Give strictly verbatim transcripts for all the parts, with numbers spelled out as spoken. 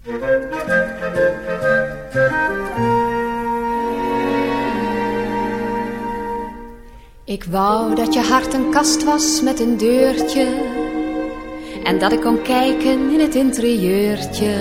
Ik wou dat je hart een kast was met een deurtje en dat ik kon kijken in het interieurtje.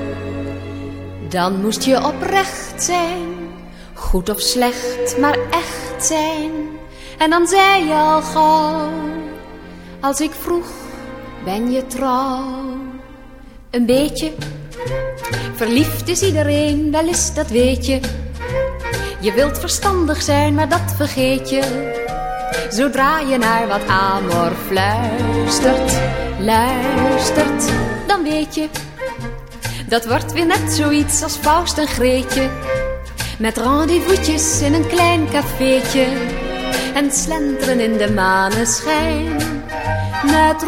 Dan moest je oprecht zijn, goed of slecht, maar echt zijn. En dan zei je al gauw, als ik vroeg, ben je trouw? Een beetje, verliefd is iedereen, wel eens dat weet je. Je wilt verstandig zijn, maar dat vergeet je. Zodra je naar wat amor fluistert, luistert, dan weet je. Dat wordt weer net zoiets als Faust en Greetje. Met rendezvous'tjes in een klein cafeetje. En slenteren in de maneschijn. Met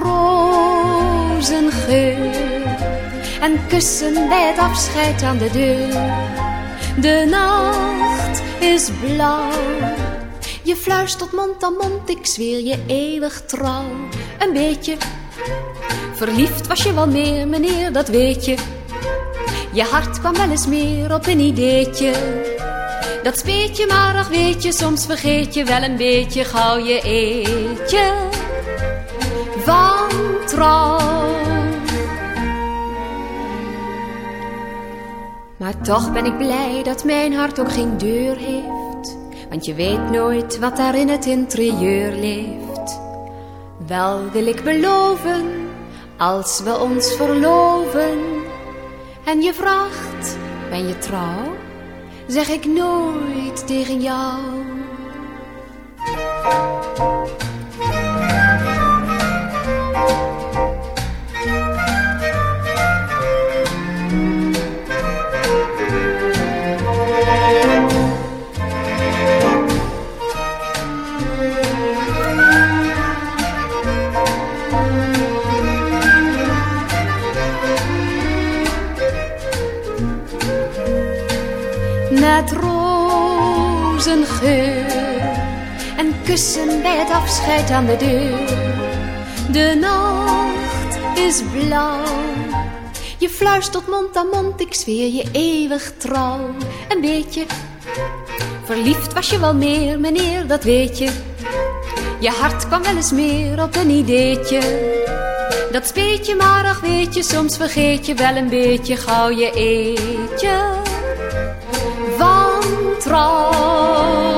rozengeur. En kussen bij het afscheid aan de deur. De nacht is blauw. Je fluistert mond aan mond, ik zweer je eeuwig trouw. Een beetje, verliefd was je wel meer, meneer, dat weet je. Je hart kwam wel eens meer op een ideetje. Dat speet je, maar ach weet je, soms vergeet je wel een beetje gauw je eetje van trouw. Maar toch ben ik blij dat mijn hart ook geen deur heeft. Want je weet nooit wat daar in het interieur leeft. Wel wil ik beloven, als we ons verloven en je vraagt, ben je trouw? Zeg ik nooit tegen jou. Met rozengeur en kussen bij het afscheid aan de deur. De nacht is blauw. Je fluistert mond aan mond, ik zweer je eeuwig trouw. Een beetje, verliefd was je wel meer, meneer, dat weet je. Je hart kwam wel eens meer op een ideetje. Dat speet je, maar ach weet je, soms vergeet je wel een beetje gauw je eetje van trouw.